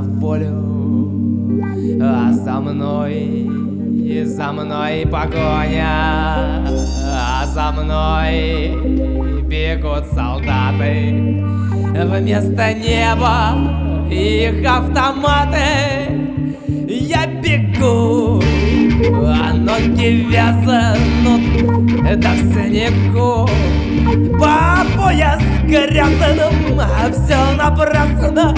волю, а за мной погоня, а за мной бегут солдаты. Вместо неба их автоматы. Я бегу, а ноги вязнут да в снегу. По пояс грязным, а все напрасно,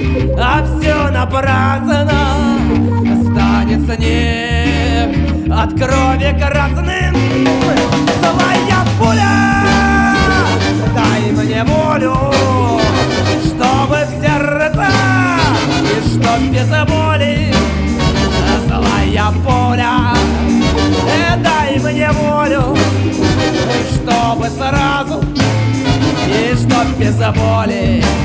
станет снег от крови красным. Злая пуля, дай мне волю, чтобы в сердце и чтоб без боли. Злая пуля, дай мне волю, чтобы сразу и чтоб без боли.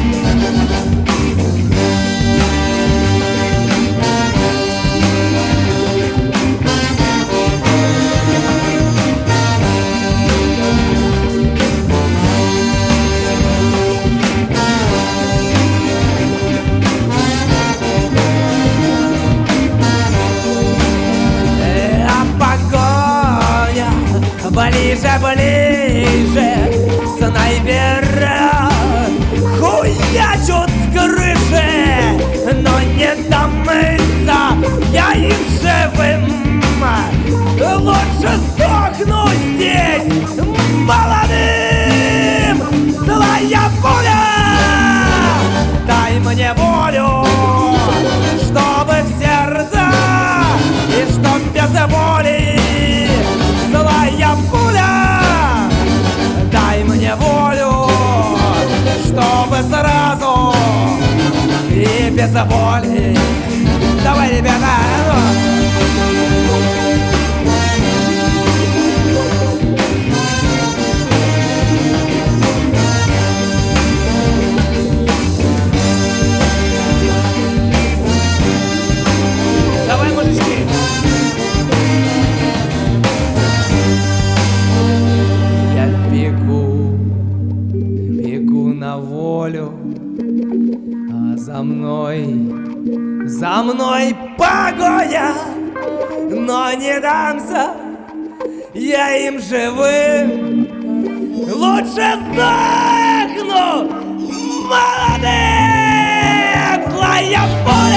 Ближе, ближе, снайперы хуячут с крыши, но не домыться я им живым. Лучше сдохну здесь молодым. Злая пуля, дай мне волю, чтобы в сердце и чтоб без боли. Злая пуля, дай мне волю, чтобы сразу и без боли. Давай, ребята! Давай, мужички! На волю, а за мной погоня, но не дамся я им живым. Лучше сдохну молодым. Злая пуля,